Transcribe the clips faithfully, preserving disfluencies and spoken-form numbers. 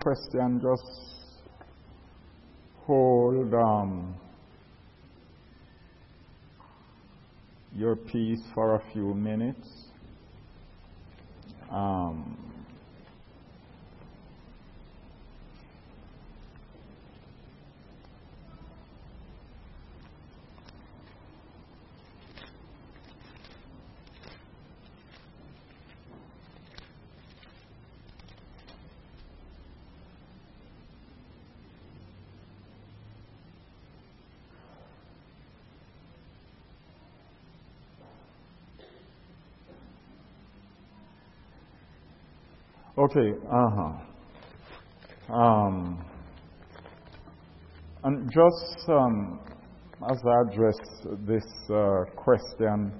question, just hold um, your peace for a few minutes. Um, Okay, uh-huh. Um, and just um, as I address this uh, question,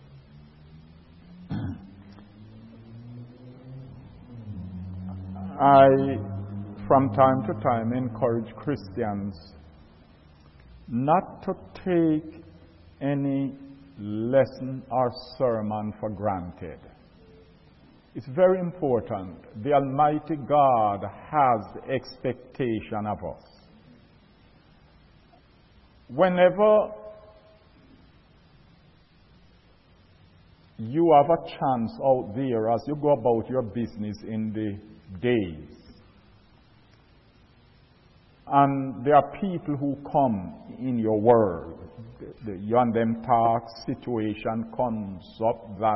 I, from time to time, encourage Christians not to take any lesson or sermon for granted. It's very important. The Almighty God has expectation of us. Whenever you have a chance out there as you go about your business in the days, and there are people who come in your world, the, the, you and them talk, situation comes up that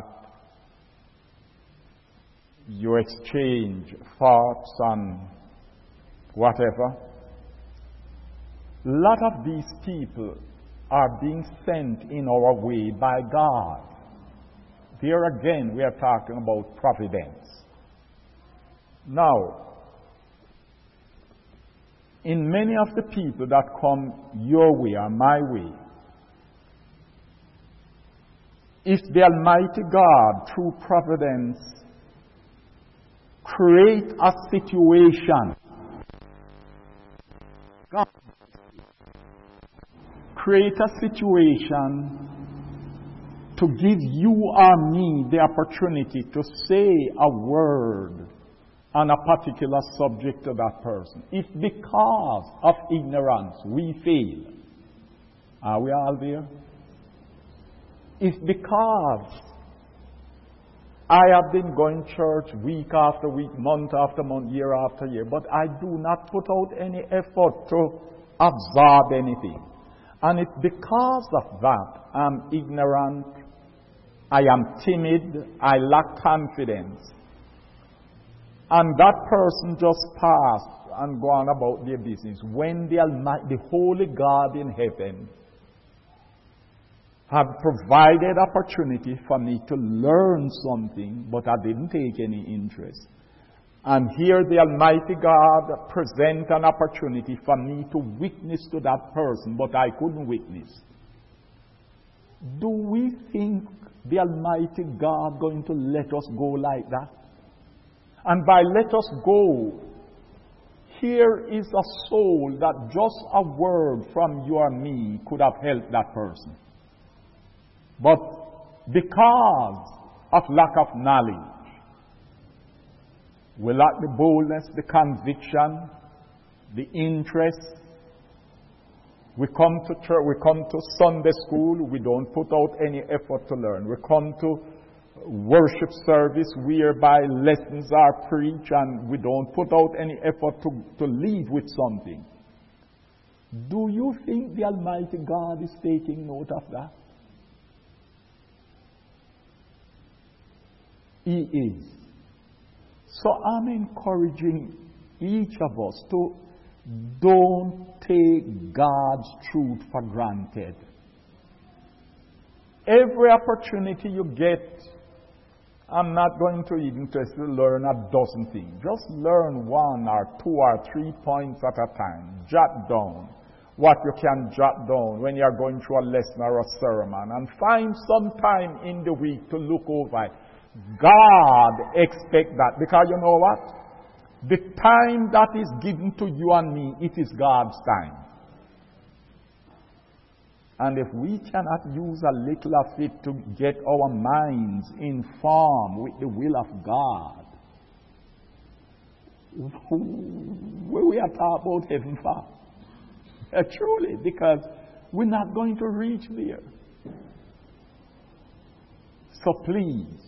you exchange thoughts and whatever. A lot of these people are being sent in our way by God. There again, we are talking about providence. Now, in many of the people that come your way or my way, if the Almighty God, through providence, create a situation. God, create a situation to give you or me the opportunity to say a word on a particular subject to that person. If because of ignorance we fail, are we all there? If because I have been going to church week after week, month after month, year after year, but I do not put out any effort to absorb anything. And it's because of that I'm ignorant, I am timid, I lack confidence. And that person just passed and gone about their business. When the Almighty, the Holy God in heaven, have provided opportunity for me to learn something, but I didn't take any interest. And here the Almighty God present an opportunity for me to witness to that person, but I couldn't witness. Do we think the Almighty God going to let us go like that? And by let us go, here is a soul that just a word from you and me could have helped that person. But because of lack of knowledge, we lack the boldness, the conviction, the interest. We come to church, we come to Sunday school, we don't put out any effort to learn. We come to worship service whereby lessons are preached and we don't put out any effort to, to leave with something. Do you think the Almighty God is taking note of that? He is. So I'm encouraging each of us to don't take God's truth for granted. Every opportunity you get, I'm not going to even test to learn a dozen things. Just learn one or two or three points at a time. Jot down what you can jot down when you are going through a lesson or a sermon, and find some time in the week to look over it. God expects that, because you know what? The time that is given to you and me, it is God's time. And if we cannot use a little of it to get our minds informed with the will of God, where we are talking about heaven for. Uh, truly, because we're not going to reach there. So please,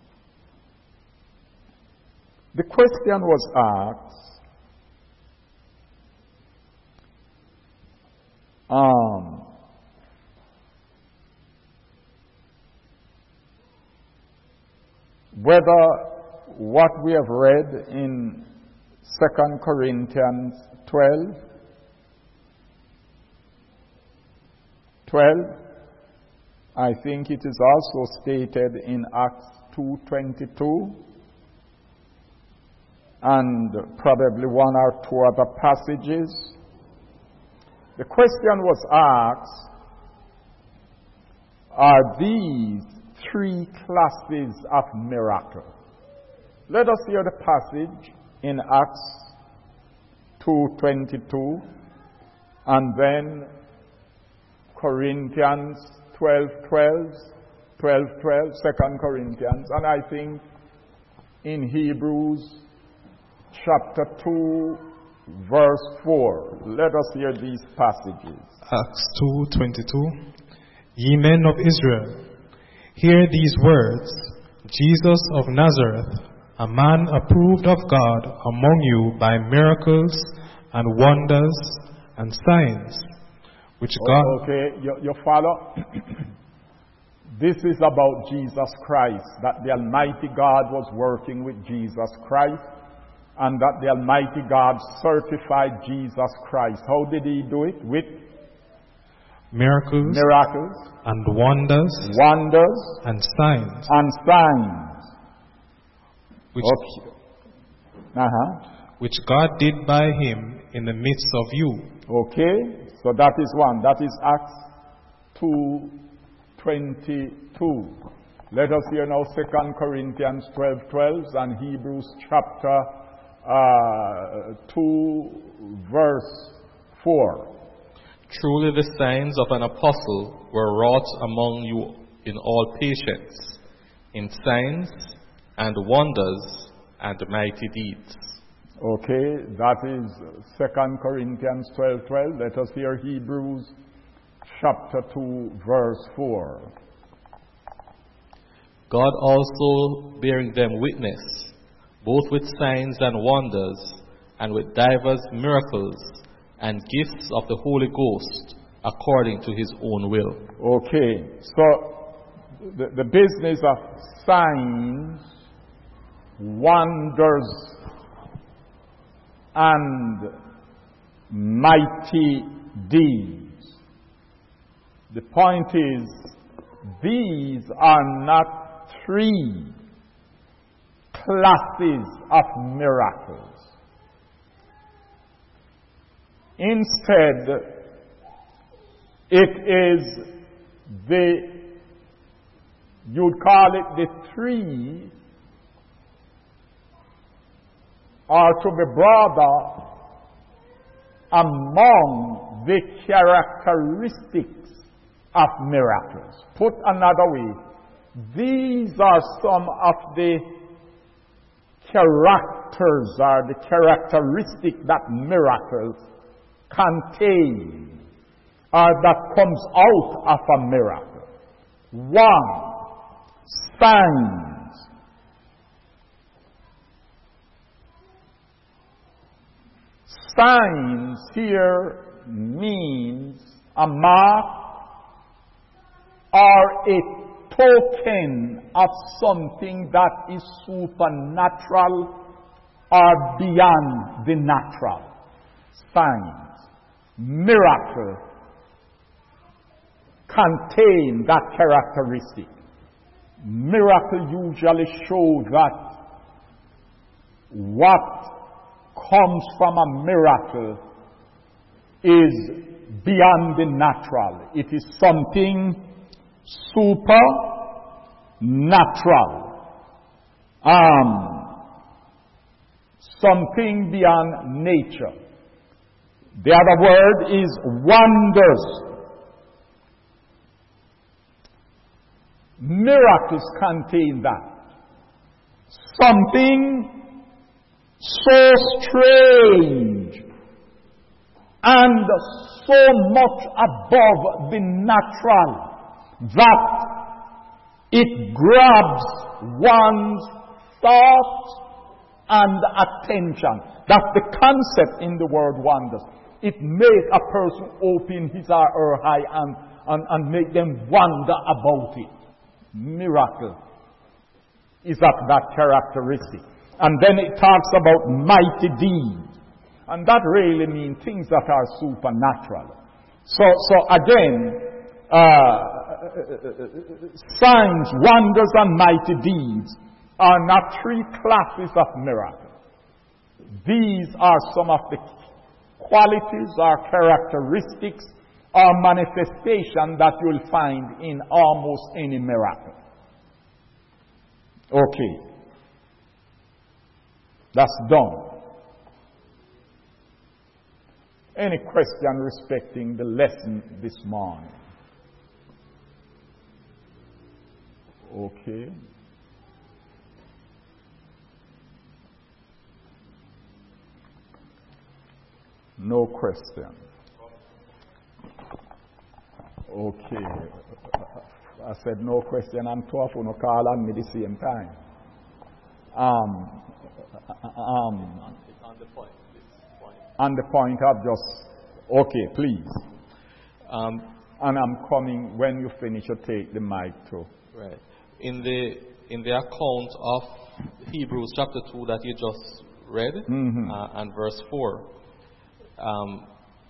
the question was asked, um, whether what we have read in Second Corinthians twelve, twelve, I think it is also stated in Acts two twenty-two, and probably one or two other passages. The question was asked, are these three classes of miracle? Let us hear the passage in Acts two twenty-two, and then Corinthians twelve twelve, twelve twelve, Second Corinthians, and I think in Hebrews chapter two, verse four. Let us hear these passages. Acts two twenty-two. Ye men of Israel, hear these words. Jesus of Nazareth, a man approved of God among you by miracles and wonders and signs, which God... Okay, you, you follow? This is about Jesus Christ, that the Almighty God was working with Jesus Christ, and that the Almighty God certified Jesus Christ. How did He do it? With miracles, miracles and wonders, wonders and signs, and signs, which, okay. uh-huh. which God did by Him in the midst of you. Okay, so that is one. That is Acts two twenty-two. Let us hear now Second Corinthians twelve twelve and Hebrews chapter uh, two, verse four. Truly the signs of an apostle were wrought among you in all patience, in signs and wonders and mighty deeds. Okay, that is Second Corinthians twelve twelve. Let us hear Hebrews chapter two, verse four. God also bearing them witness, both with signs and wonders, and with divers miracles, and gifts of the Holy Ghost, according to His own will. Okay, so the, the business of signs, wonders, and mighty deeds. The point is, these are not three classes of miracles. Instead, it is the, you'd call it the three, are to be brought among the characteristics of miracles. Put another way, these are some of the characters or the characteristics that miracles contain, or that comes out of a miracle. One, signs. Signs here means a mark or a token of something that is supernatural or beyond the natural. Signs, miracle, contain that characteristic. Miracle usually show that what comes from a miracle is beyond the natural. It is something supernatural. Um, something beyond nature. The other word is wonders. Miracles contain that. Something so strange and so much above the natural that it grabs one's thought and attention. That's the concept in the word wonders. It makes a person open his or her eye and, and, and make them wonder about it. Miracle is of that characteristic. And then it talks about mighty deeds. And that really means things that are supernatural. So, so again, uh, signs, wonders, and mighty deeds are not three classes of miracles. These are some of the qualities or characteristics or manifestation that you'll find in almost any miracle. Okay. That's done. Any question respecting the lesson this morning? Okay. No question. Okay. I said no question and two of you no call on me the same time. Um, um, on the point, this point. On the point of just, okay, please. Um, and I'm coming when you finish. You take the mic too. Right. In the in the account of Hebrews chapter two that you just read, mm-hmm. uh, and verse four. Um,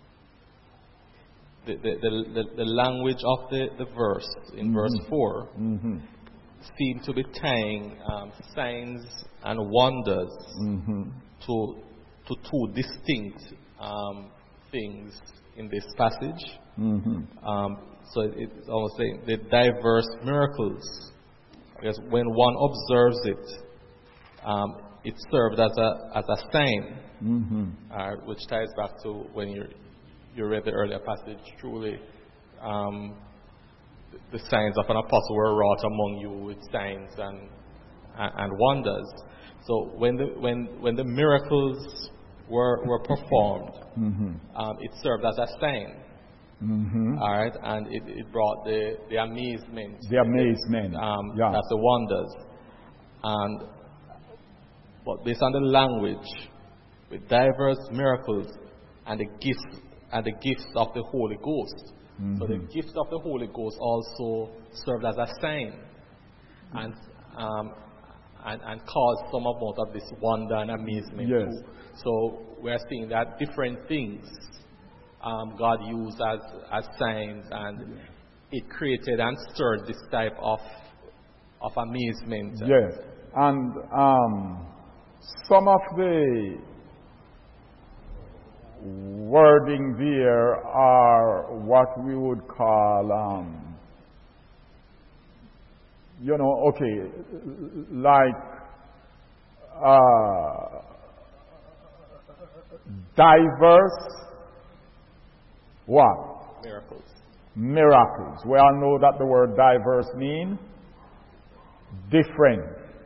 the, the, the, the language of the, the verse in mm-hmm. verse four mm-hmm. seem to be tying um, signs and wonders mm-hmm. to to two distinct um, things in this passage. Mm-hmm. Um, so it, it's almost saying the diverse miracles. Because when one observes it, um, it served as a as a sign. Mm-hmm. Uh, which ties back to when you you read the earlier passage. Truly, um, the, the signs of an apostle were wrought among you with signs and and, and wonders. So when the when when the miracles were were performed, mm-hmm. um, it served as a sign. Mm-hmm. All right, and it, it brought the the amazement. The amazement. The, um, yeah. That's the wonders. And but based on the language, with diverse miracles and the gifts and the gifts of the Holy Ghost. Mm-hmm. So the gifts of the Holy Ghost also served as a sign and um, and, and caused some amount of this wonder and amazement yes. too. So we're seeing that different things um, God used as as signs, and it created and stirred this type of of amazement. Yes, and um, some of the wording there are what we would call, um, you know, okay, like uh, diverse what? Miracles. Miracles. We all know that the word diverse means different.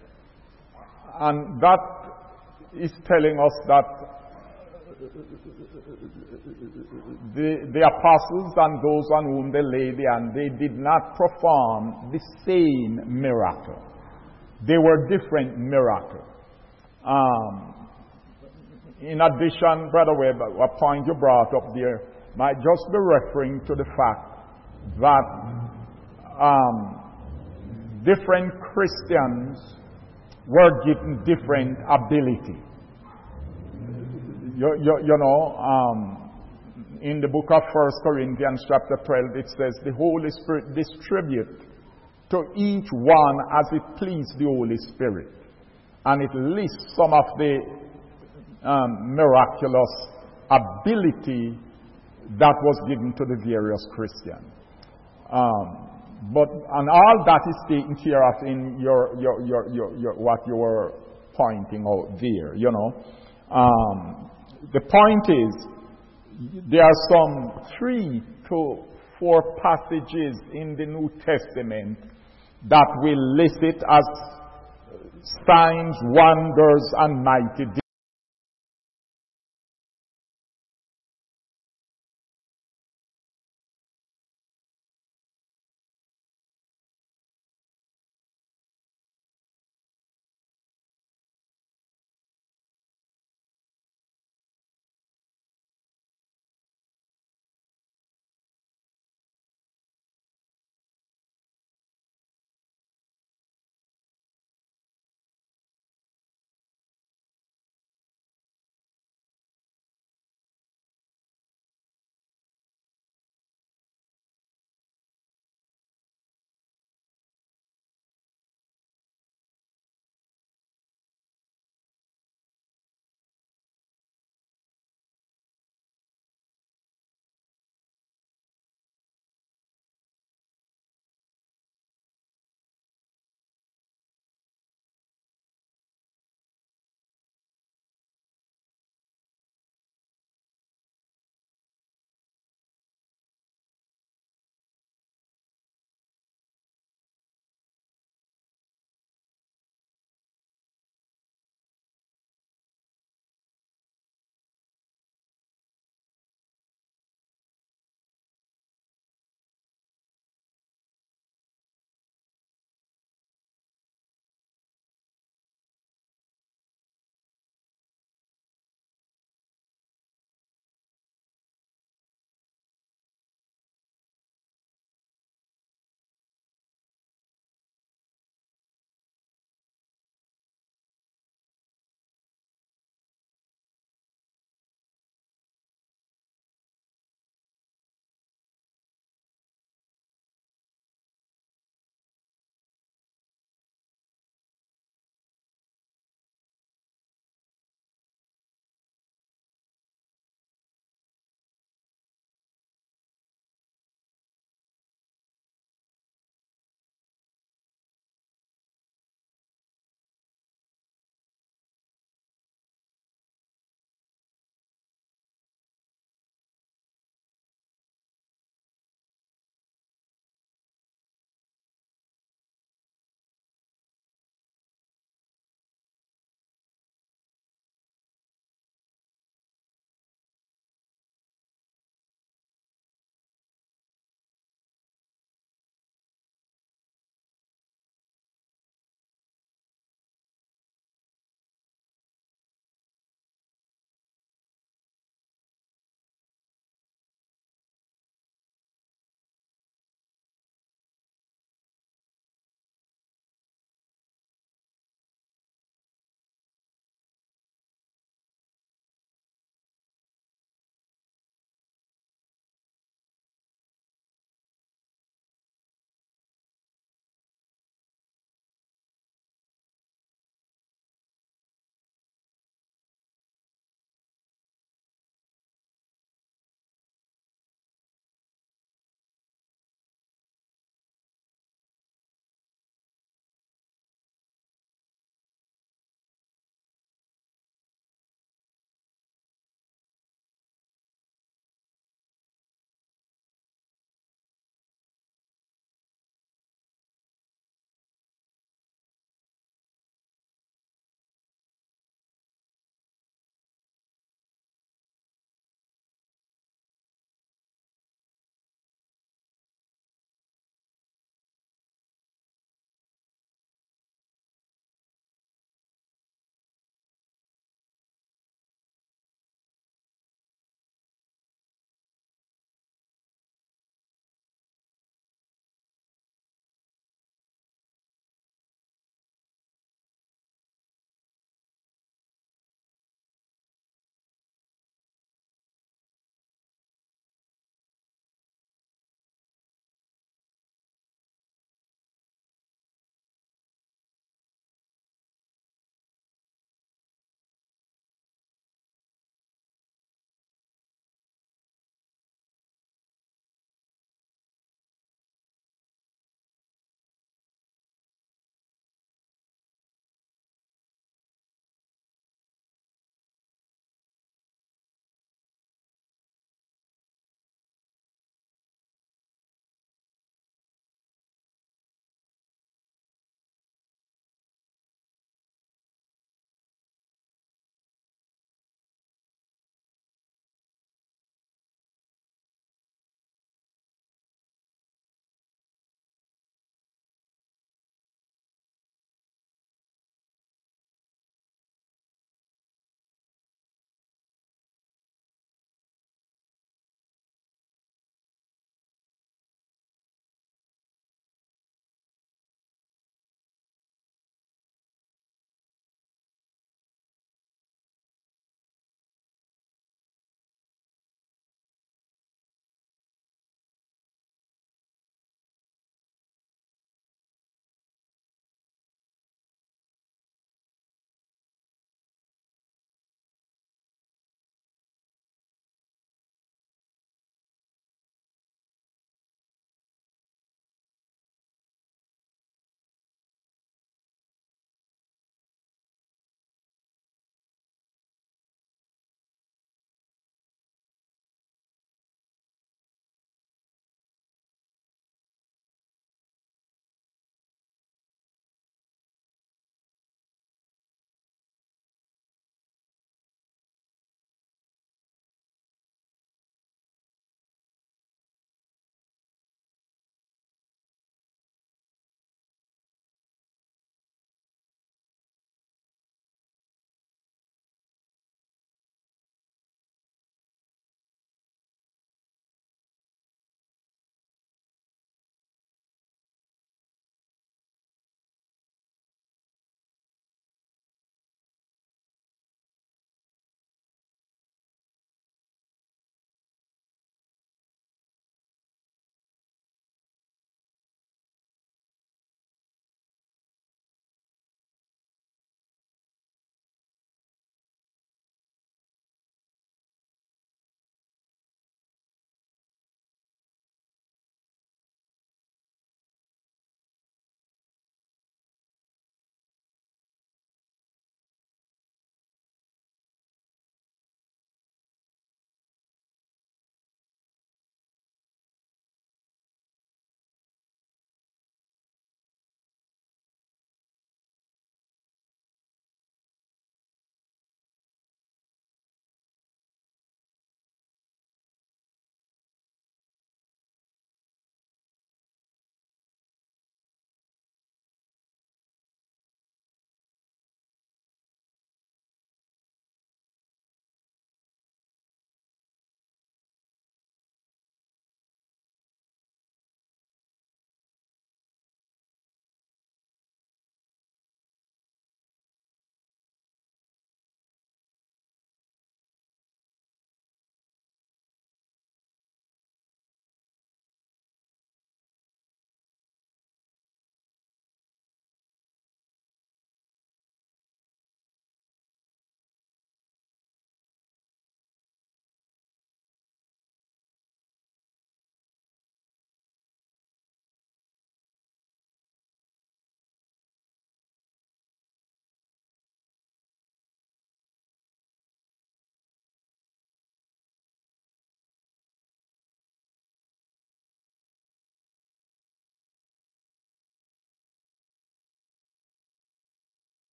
And that is telling us that the, the apostles and those on whom they laid the hand, they did not perform the same miracle. They were different miracles. Um, in addition, Brother Webb, a point you brought up there might just be referring to the fact that um, different Christians were given different ability. You, you, you know, um, in the book of First Corinthians chapter twelve, it says, the Holy Spirit distribute to each one as it pleased the Holy Spirit. And it lists some of the um, miraculous ability that was given to the various Christians. Um, but, and all that is taken care of in your, your, your, your, your what you were pointing out there, you know. Um, the point is, there are some three to four passages in the New Testament that will list it as signs, wonders, and mighty deeds.